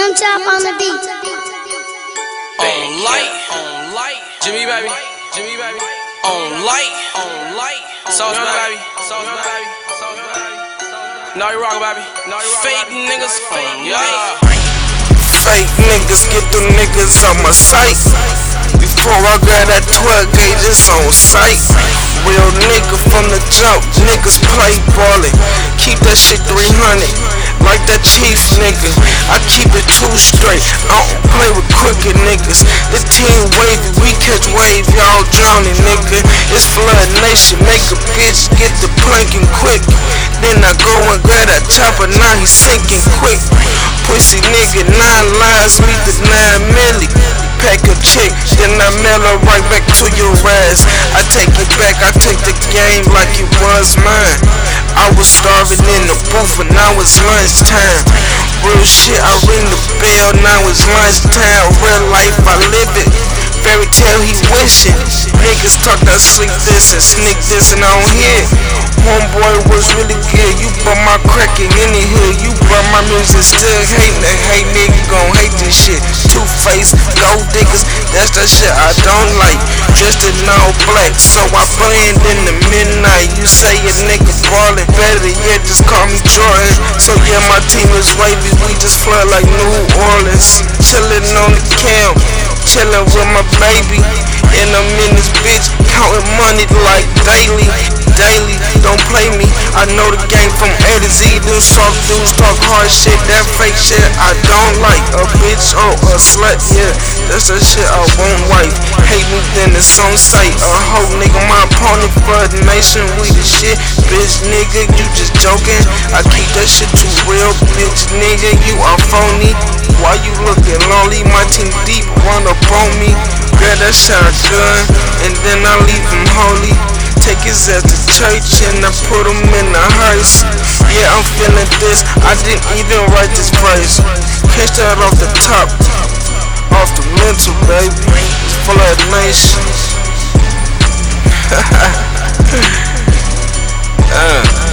Young Chop on the beat. On light, Jimmy baby, on light, Sauce baby, no you wrong baby, fake niggas, yeah. Fake niggas, get them niggas out my sight. Before I got that 12 gauges on sight. Real nigga from the jump, niggas play ballin'. Keep that shit 300, like that Chiefs nigga. I keep it too straight, I don't play with crooked niggas. The team wavy, we catch wave, y'all drowning nigga. It's Flood Nation, make a bitch get the planking quick. Then I go and grab that chopper, now he sinking quick. Pussy nigga, 9 lives, meet the 9 milli. Pack a chick, then I mail her right back to your ass. I take it back, I take the game like it was mine. I was starving in the booth and now it's lunchtime. Real shit, I ring the bell, now it's lunchtime. Real life, I live it. Fairy tale, he wishing. Niggas talk that slick this and sneak this and I don't hear. Homeboy was really good, you brought my cracking in the hood. You brought my music, still hating. That hate nigga gon' hate this shit. Two-Face, gold diggers, that's that shit I don't like. Dressed in all black, so I blend in the midnight. You say a nigga ballin', better yet just call me Jordan. So yeah, my team is wavy, we just flood like New Orleans. Chillin' on the camp, chillin' with my baby. And I'm in this bitch, counting money like daily. Don't play me, I know the game from A to Z. Them soft dudes talk hard shit, that fake shit I don't like. A bitch or a slut, yeah, that's the shit I won't wife. Hate me then it's on sight. A hoe nigga, my opponent for the nation, we the shit. Bitch nigga, you just joking, I keep that shit too real. Bitch nigga, you are phony. Why you looking lonely? My team deep, run up on me. Grab that shotgun, and then I leave him holy. Take his ass to church and I put him in the hearse. Yeah, I'm feeling this, I didn't even write this verse. Catch that off the top, off the mental, baby. It's Flood Nation.